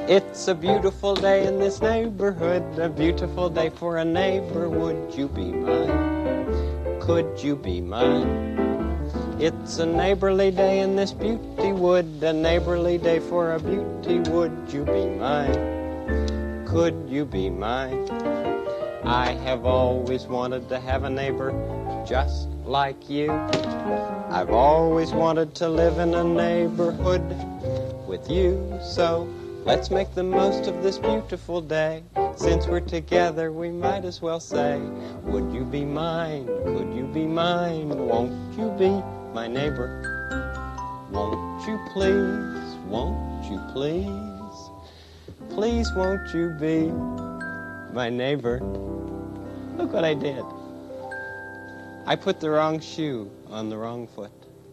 It's a beautiful day in this neighborhood, a beautiful day for a neighbor. Would you be mine? Could you be mine? It's a neighborly day in this beauty wood, a neighborly day for a beauty. Would you be mine? Could you be mine? I have always wanted to have a neighbor just like you. I've always wanted to live in a neighborhood with you. So let's make the most of this beautiful day. Since we're together, we might as well say, would you be mine? Could you be mine? Won't you be my neighbor? Won't you please? Won't you please? Please won't you be my neighbor? Look what I did. I put the wrong shoe on the wrong foot.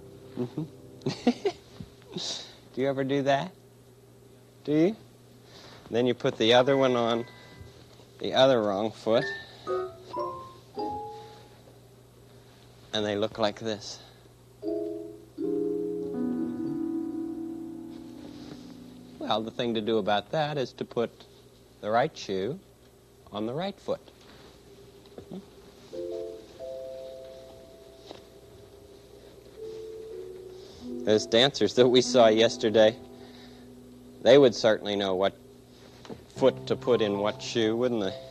Do you ever do that? Do you? Then you put the other one on the other wrong foot. And they look like this. Well, the thing to do about that is to put the right shoe on the right foot. Those dancers that we saw yesterday, they would certainly know what foot to put in what shoe, wouldn't they?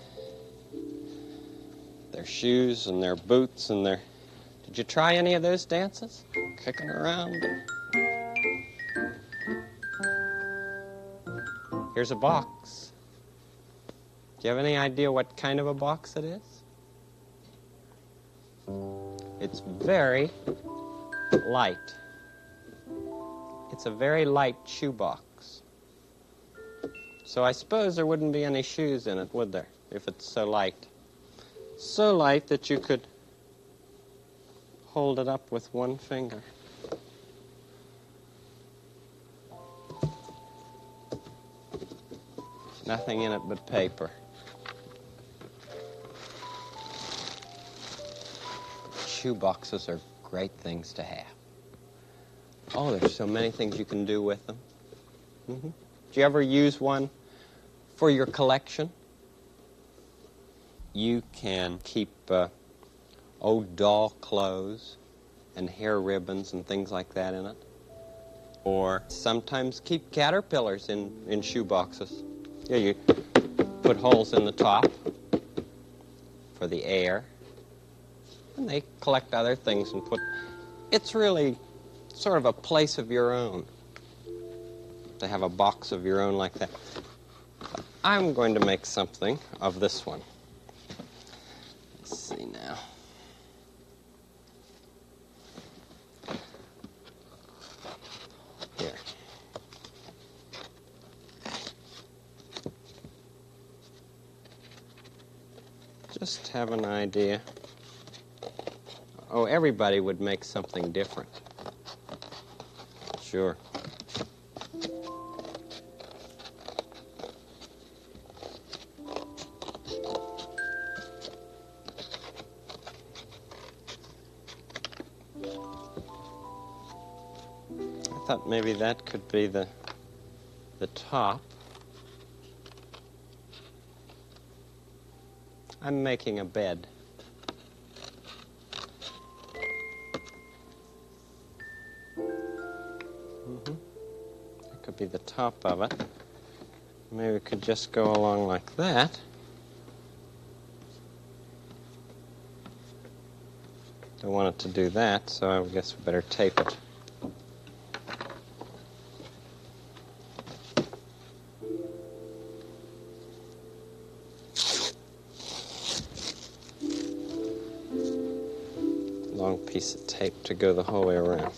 Their shoes and their boots and their... Did you try any of those dances? Kicking around. Here's a box. Do you have any idea what kind of a box it is? It's very light. It's a very light shoebox. So I suppose there wouldn't be any shoes in it, would there, if it's so light? So light that you could hold it up with one finger. Nothing in it but paper. Shoeboxes are great things to have. Oh, there's so many things you can do with them. Do you ever use one for your collection? You can keep old doll clothes and hair ribbons and things like that in it. Or sometimes keep caterpillars in shoe boxes. Yeah, you put holes in the top for the air. And they collect other things and put... It's really sort of a place of your own to have a box of your own like that. I'm going to make something of this one. Let's see now. Here. Just have an idea. Oh, everybody would make something different. Sure. I thought maybe that could be the top. I'm making a bed. That could be the top of it. Maybe we could just go along like that. Don't want it to do that, so I guess we better tape it. Long piece of tape to go the whole way around.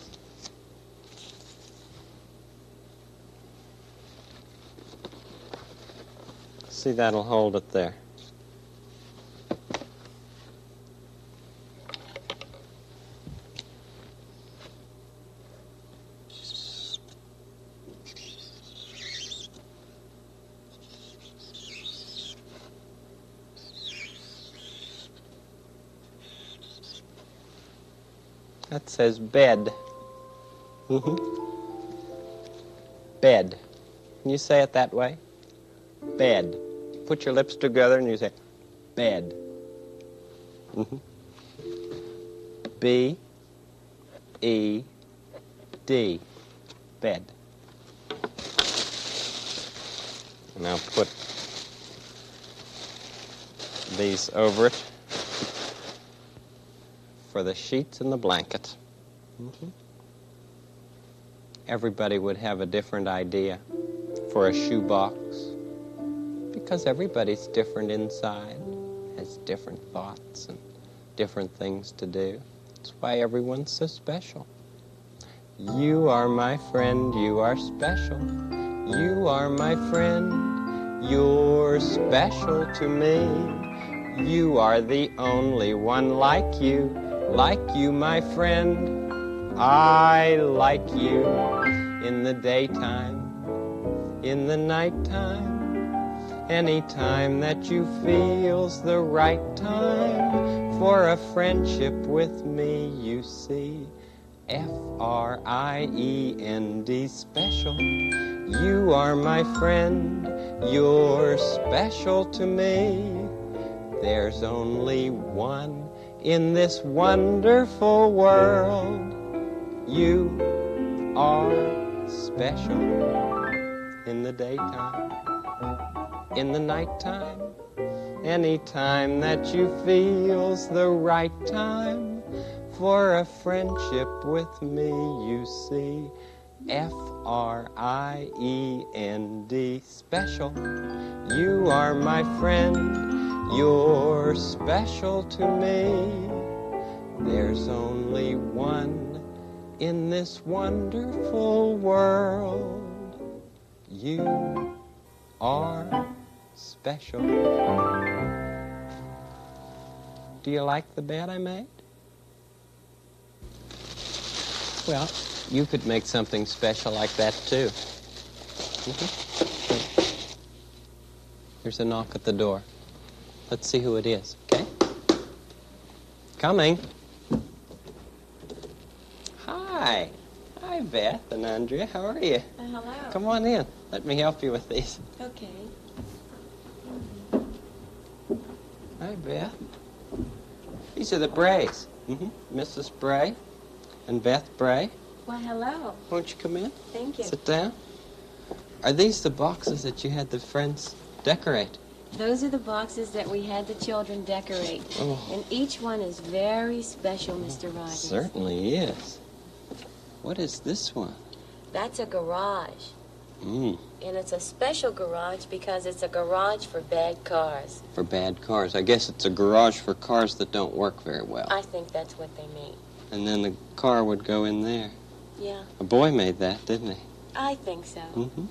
See, that'll hold it there. That says bed. Bed. Can you say it that way? bed. Put your lips together and you say, bed. Mm-hmm. B-E-D, bed. Now put these over it for the sheets and the blanket. Mm-hmm. Everybody would have a different idea for a shoebox because everybody's different inside, has different thoughts and different things to do. That's why everyone's so special. You are my friend, you are special. You are my friend, you're special to me. You are the only one like you, my friend. I like you in the daytime, in the nighttime, anytime that you feel's the right time for a friendship with me, you see. F-R-I-E-N-D, special. You are my friend, you're special to me. There's only one in this wonderful world. You are special in the daytime, in the nighttime, anytime that you feel's the right time for a friendship with me, you see. F-R-I-E-N-D, special. You are my friend, you're special to me. There's only one in this wonderful world. You are special. Do you like the bed I made? Well, you could make something special like that, too. Mm-hmm. Here's a knock at the door. Let's see who it is, okay? Coming. Hi. Hi, Beth and Andrea. How are you? Hello. Come on in. Let me help you with these. Okay. Hi, Beth. These are the Brays. Mm-hmm. Mrs. Bray and Beth Bray. Well, hello. Won't you come in? Thank you. Sit down. Are these the boxes that you had the friends decorate? Those are the boxes that we had the children decorate. Oh. And each one is very special, Mr. Rogers. Certainly is. What is this one? That's a garage. Mm. And it's a special garage because it's a garage for bad cars. For bad cars. I guess it's a garage for cars that don't work very well. I think that's what they mean. And then the car would go in there. Yeah. A boy made that, didn't he? I think so. Mm-hmm.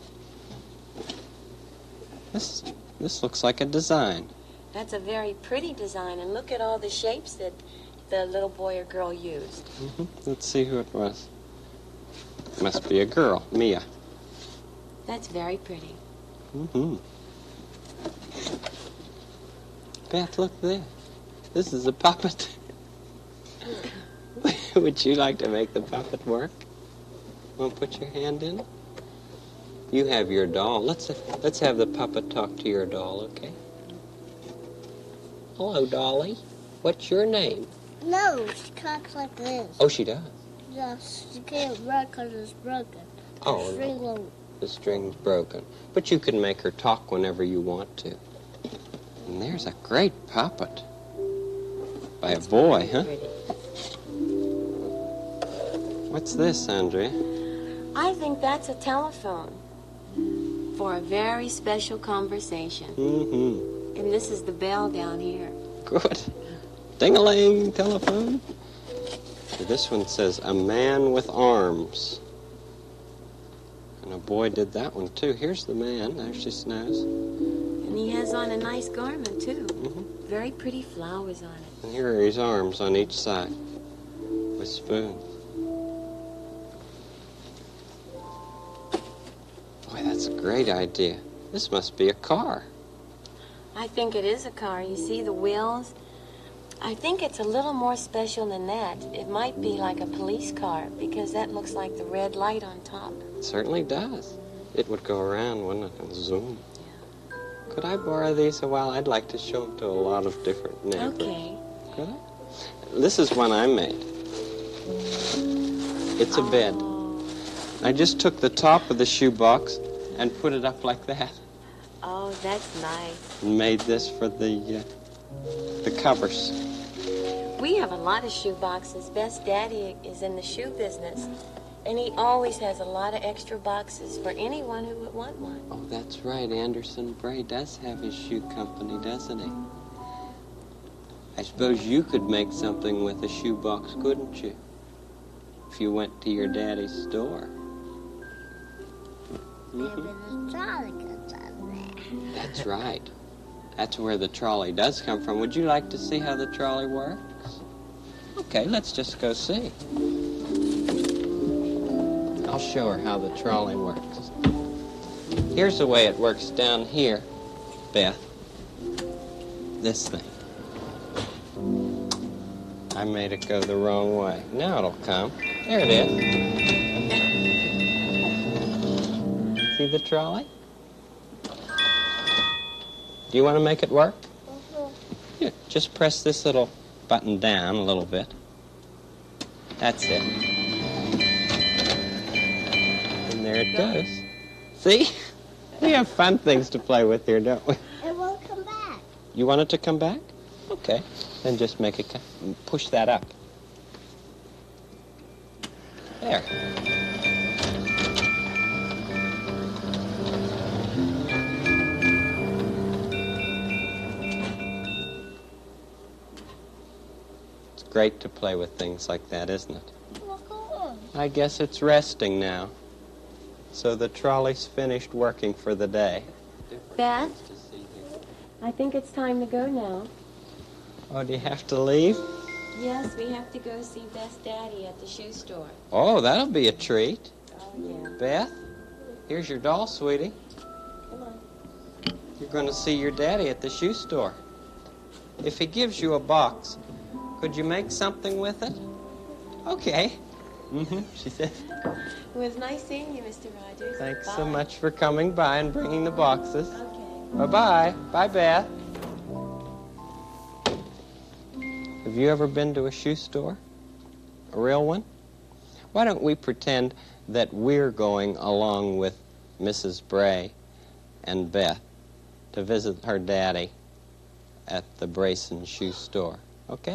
This looks like a design. That's a very pretty design. And look at all the shapes that the little boy or girl used. Mm-hmm. Let's see who it was. Must be a girl, Mia. That's very pretty. Mm-hmm. Beth, look there. This is a puppet. Would you like to make the puppet work? Want to put your hand in it? You have your doll. Let's have the puppet talk to your doll, okay? Hello, Dolly. What's your name? No, she talks like this. Oh, she does? Yes, she can't run because it's broken. Oh, The string no. won't. The string's broken. But you can make her talk whenever you want to. And there's a great puppet. By a boy, huh? Pretty. What's this, Andrea? I think that's a telephone for a very special conversation. Mm-hmm. And this is the bell down here. Good. Ding-a-ling, telephone. This one says, a man with arms. And a boy did that one, too. Here's the man. There she snows. And he has on a nice garment, too. Mm-hmm. Very pretty flowers on it. And here are his arms on each side with spoons. Boy, that's a great idea. This must be a car. I think it is a car. You see the wheels? I think it's a little more special than that. It might be like a police car because that looks like the red light on top. It certainly does. It would go around, wouldn't it, and zoom. Could I borrow these a while? I'd like to show them to a lot of different neighbors. Okay. Could I? This is one I made. It's a bed. I just took the top of the shoebox and put it up like that. Oh, that's nice. And made this for the covers. We have a lot of shoe boxes. Best Daddy is in the shoe business, and he always has a lot of extra boxes for anyone who would want one. Oh, that's right. Anderson Bray does have his shoe company, doesn't he? I suppose you could make something with a shoebox, couldn't you? If you went to your daddy's store. Maybe the trolley comes out of there. That's right. That's where the trolley does come from. Would you like to see how the trolley works? Okay, let's just go see. I'll show her how the trolley works. Here's the way it works down here, Beth. This thing. I made it go the wrong way. Now it'll come. There it is. See the trolley? Do you want to make it work? Here, just press this little button down a little bit. That's it. And there it goes. See? We have fun things to play with here, don't we? It won't come back. You want it to come back? Okay. Then just make it push that up. There. It's great to play with things like that, isn't it? Look on. I guess it's resting now. So the trolley's finished working for the day. Beth, I think it's time to go now. Oh, do you have to leave? Yes, we have to go see Best Daddy at the shoe store. Oh, that'll be a treat. Oh, yeah. Beth, here's your doll, sweetie. Come on. You're going to see your daddy at the shoe store. If he gives you a box, could you make something with it? Okay. She said. It was nice seeing you, Mr. Rogers. Thanks Bye. so much for coming by and bringing the boxes. Okay. Bye-bye. Bye, Beth. Have you ever been to a shoe store? A real one? Why don't we pretend that we're going along with Mrs. Bray and Beth to visit her daddy at the Brayson shoe store, okay?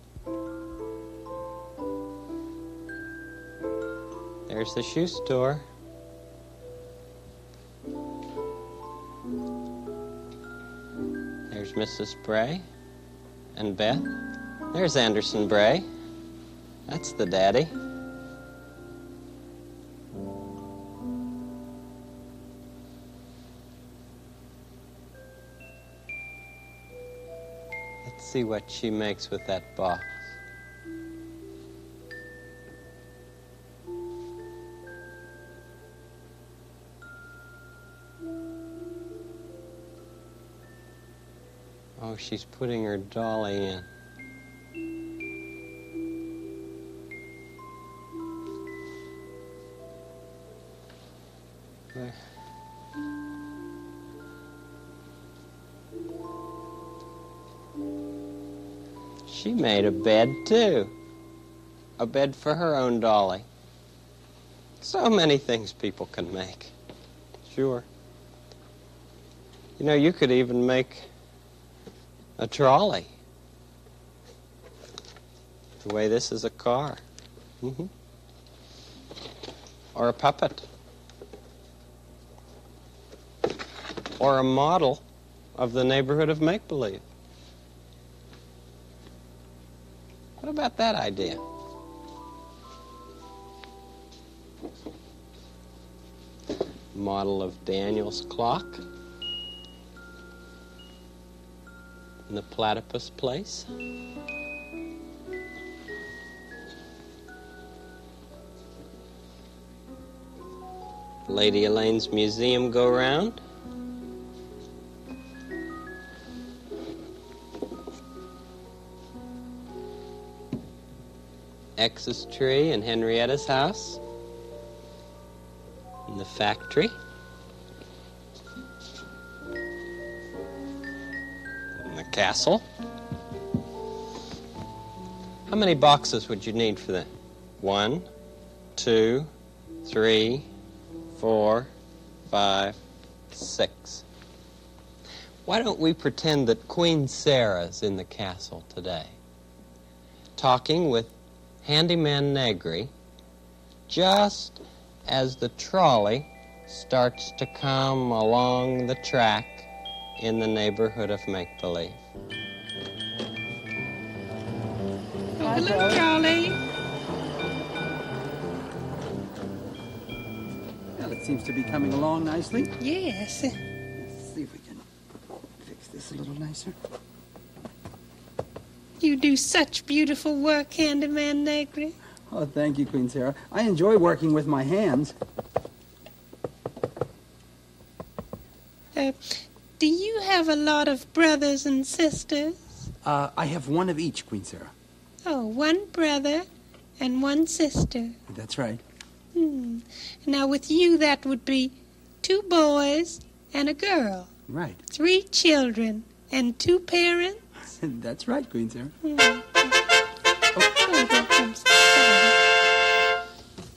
There's the shoe store. There's Mrs. Bray and Beth. There's Anderson Bray. That's the daddy. Let's see what she makes with that box. Oh, she's putting her dolly in. There. She made a bed, too. A bed for her own dolly. So many things people can make. Sure. You know, you could even make a trolley. The way this is a car. Or a puppet. Or a model of the neighborhood of make-believe. What about that idea? Model of Daniel's clock in the Platypus Place. Lady Elaine's museum go-round. X's tree in Henrietta's house. In the factory. castle. How many boxes would you need for that? 1, 2, 3, 4, 5, 6. Why don't we pretend that Queen Sarah's in the castle today, talking with Handyman Negri just as the trolley starts to come along the track in the neighborhood of make-believe. Oh, hello, Charlie. Well, it seems to be coming along nicely. Yes. Let's see if we can fix this a little nicer. You do such beautiful work, Handyman Negri. Oh, thank you, Queen Sarah. I enjoy working with my hands. Do you have a lot of brothers and sisters? I have one of each, Queen Sarah. Oh, one brother and one sister. That's right. Now, with you, that would be 2 boys and a girl. Right. 3 children and 2 parents. That's right, Queen Sarah. Oh, there comes Friday.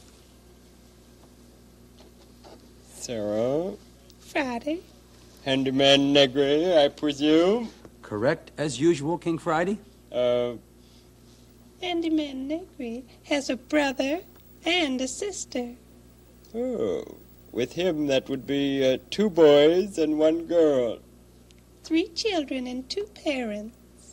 Sarah? Friday. Handyman Negri, I presume? Correct as usual, King Friday. Handyman Negri has a brother and a sister. Oh, with him that would be 2 boys and 1 girl. 3 children and 2 parents.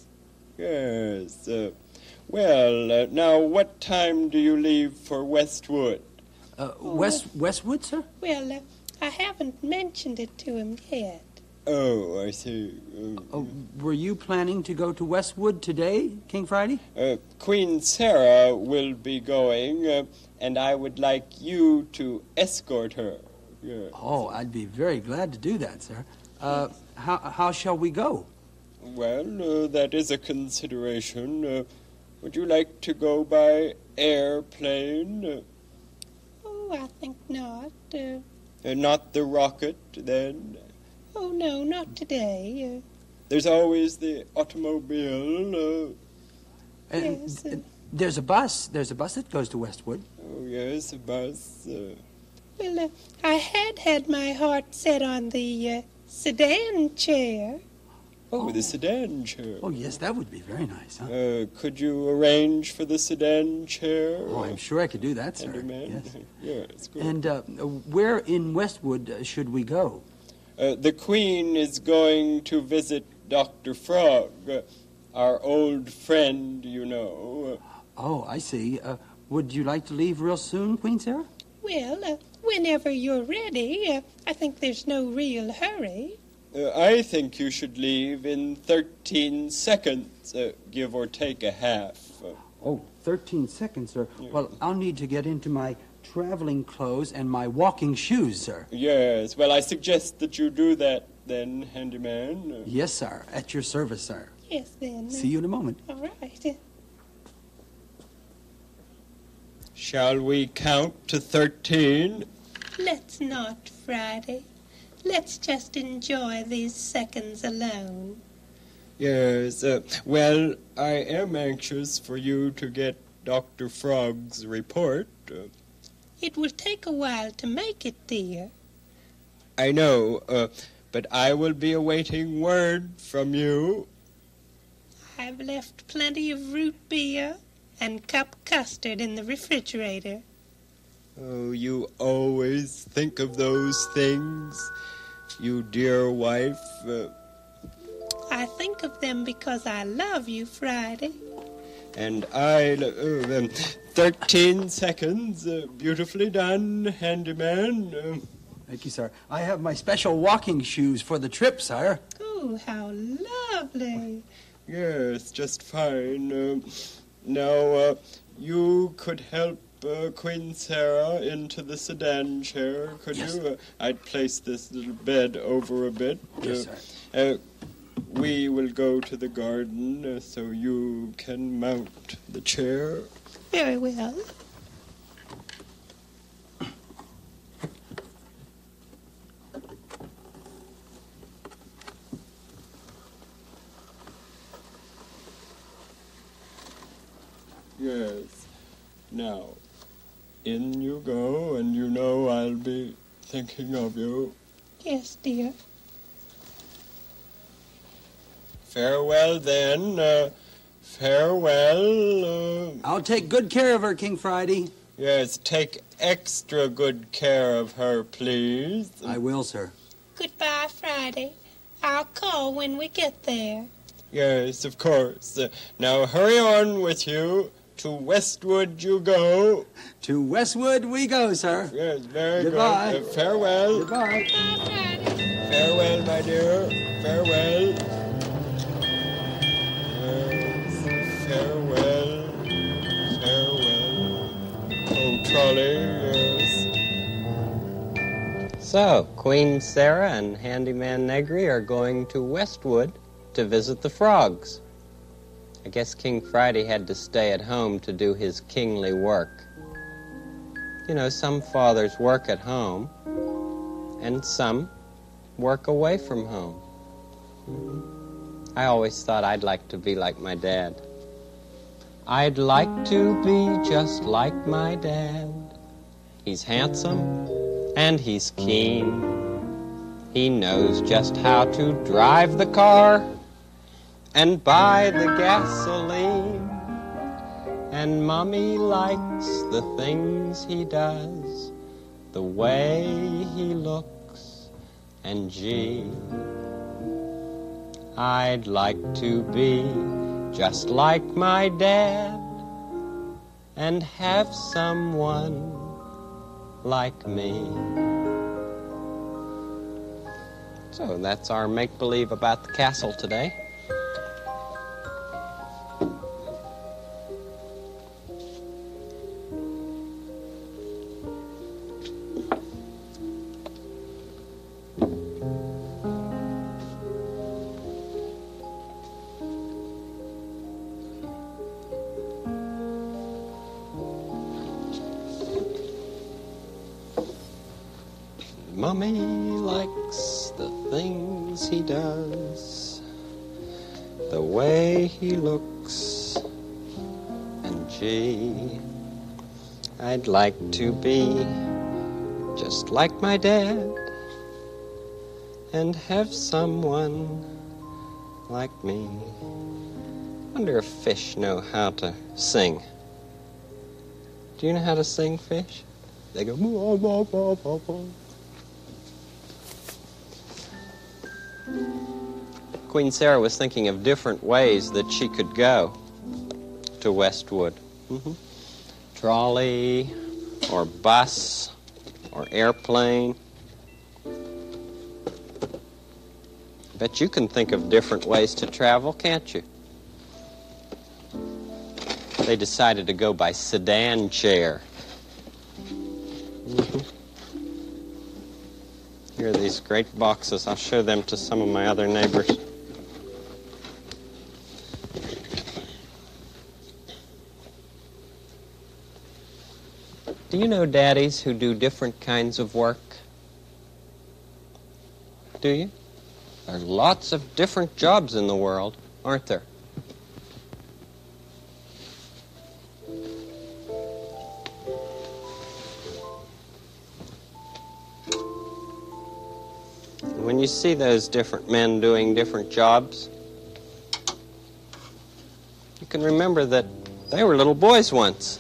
Yes. Well, now what time do you leave for Westwood? Westwood, sir? Well, I haven't mentioned it to him yet. Oh, I see. Were you planning to go to Westwood today, King Friday? Queen Sarah will be going, and I would like you to escort her. Yes. Oh, I'd be very glad to do that, sir. How shall we go? Well, that is a consideration. Would you like to go by airplane? Oh, I think not. Not the rocket, then? Oh, no, not today. There's always the automobile. Yes. There's a bus. There's a bus that goes to Westwood. Oh, yes, a bus. Well, I had my heart set on the sedan chair. Oh, the sedan chair. Oh, yes, that would be very nice, huh? Could you arrange for the sedan chair? Oh, I'm sure I could do that, sir. Handyman? Yes. Yes, good. And where in Westwood should we go? The Queen is going to visit Dr. Frog, our old friend, you know. Oh, I see. Would you like to leave real soon, Queen Sarah? Well, whenever you're ready. I think there's no real hurry. I think you should leave in 13 seconds, give or take a half. Oh, 13 seconds, sir. Yeah. Well, I'll need to get into my traveling clothes and my walking shoes, sir. Yes, well, I suggest that you do that then, Handyman. Yes, sir. At your service, sir. Yes, then. See you in a moment. All right. Shall we count to 13? Let's not, Friday. Let's just enjoy these seconds alone. Yes, well, I am anxious for you to get Dr. Frog's report. It will take a while to make it, dear. I know, but I will be awaiting word from you. I've left plenty of root beer and cup custard in the refrigerator. Oh, you always think of those things, you dear wife. I think of them because I love you, Friday. And I... 13 seconds. Beautifully done, Handyman. Thank you, sir. I have my special walking shoes for the trip, sire. Oh, how lovely. Yes, just fine. Now, you could help Queen Sarah into the sedan chair, could Yes. you? I'd place this little bed over a bit. Yes, sir. We will go to the garden so you can mount the chair. Very well. In you go, and you know I'll be thinking of you. Yes, dear. Farewell, then. Farewell. I'll take good care of her, King Friday. Yes, take extra good care of her, please. I will, sir. Goodbye, Friday. I'll call when we get there. Yes, of course. Now hurry on with you. To Westwood you go. To Westwood we go, sir. Yes, very Goodbye. good. Farewell. Goodbye. Goodbye, Friday. Farewell, my dear. Farewell. Yes, farewell. Farewell. Oh, Trolley, yes. So, Queen Sarah and Handyman Negri are going to Westwood to visit the frogs. I guess King Friday had to stay at home to do his kingly work. You know, some fathers work at home, and some work away from home. I always thought I'd like to be like my dad. I'd like to be just like my dad. He's handsome, and he's keen. He knows just how to drive the car and buy the gasoline. And Mommy likes the things he does, the way he looks, and gee, I'd like to be just like my dad and have someone like me. So that's our make-believe about the castle today. Mommy likes the things he does, the way he looks, and gee, I'd like to be just like my dad and have someone like me. Wonder if fish know how to sing. Do you know how to sing, fish? They go, "Blah, blah, blah, blah, blah." Queen Sarah was thinking of different ways that she could go to Westwood. Trolley, or bus, or airplane. Bet you can think of different ways to travel, can't you? They decided to go by sedan chair. Here are these great boxes. I'll show them to some of my other neighbors. Do you know daddies who do different kinds of work? Do you? There are lots of different jobs in the world, aren't there? When you see those different men doing different jobs, you can remember that they were little boys once.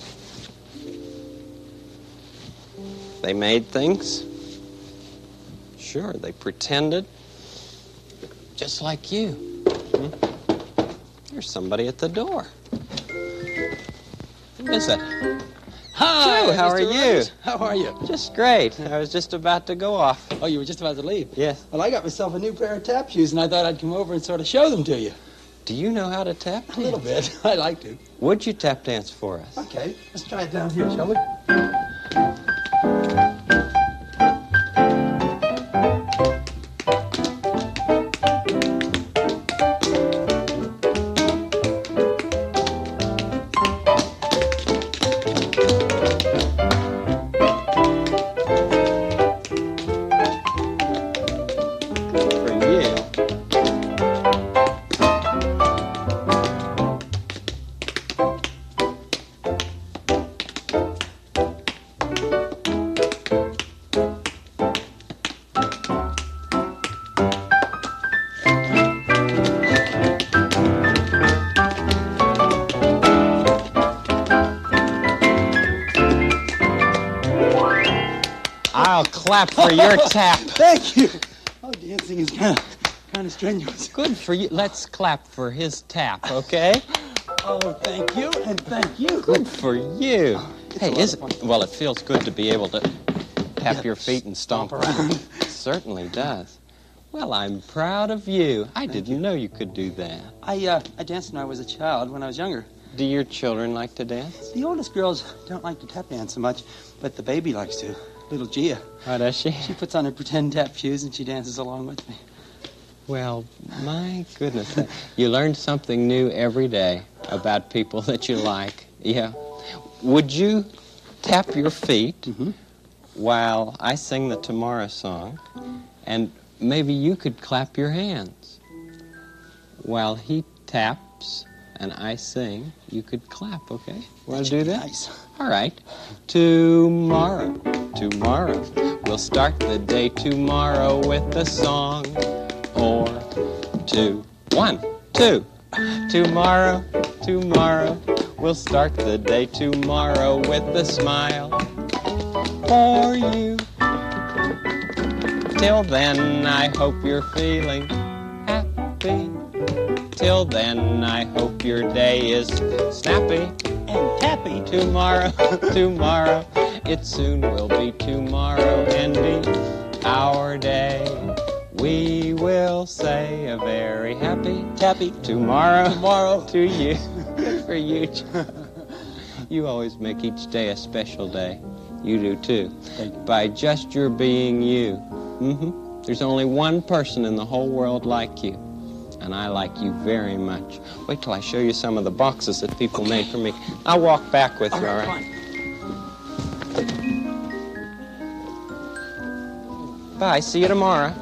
They made things. Sure, they pretended. Just like you. There's somebody at the door. Who is it? Hi, Joe, how are Mr. you? Rogers. How are you? Just great. I was just about to go off. Oh, you were just about to leave? Yes. Well, I got myself a new pair of tap shoes, and I thought I'd come over and sort of show them to you. Do you know how to tap dance? A little bit. I like to. Would you tap dance for us? Okay, let's try it down here, shall we? For you. I'll clap for your tap. Thank you. Oh, dancing is kind of strenuous. Good for you. Let's clap for his tap, okay? Oh, thank you, and thank you. Good for you. Hey, a lot of fun. well, it feels good to be able to tap your feet and stomp around. It certainly does. Well, I'm proud of you. I didn't know you could do that. I danced when I was a child, when I was younger. Do your children like to dance? The oldest girls don't like to tap dance so much, but the baby likes to. Little Gia. Oh, does she? She puts on her pretend tap shoes and she dances along with me. Well, my goodness. You learn something new every day about people that you like. Yeah. Would you tap your feet while I sing the Tomorrow song? And maybe you could clap your hands. While he taps and I sing, you could clap, okay? Want to do that? Nice. All right. Tomorrow, we'll start the day tomorrow with a song or two. 1, 2. Tomorrow, we'll start the day tomorrow with a smile for you. Till then, I hope you're feeling happy. Till then, I hope your day is snappy And tappy. Tomorrow, it soon will be tomorrow and be our day. We will say a very happy Tappy. tomorrow to you. Good for you, John. You always make each day a special day. You do too. Thank you. By just your being you. There's only one person in the whole world like you. And I like you very much. Wait till I show you some of the boxes that people made for me. I'll walk back with you, all right? Bye. See you tomorrow.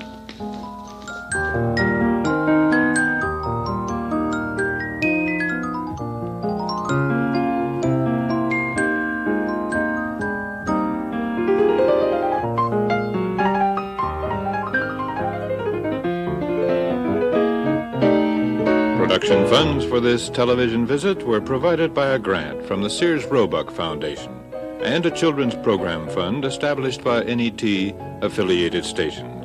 Production funds for this television visit were provided by a grant from the Sears Roebuck Foundation and a children's program fund established by NET affiliated stations.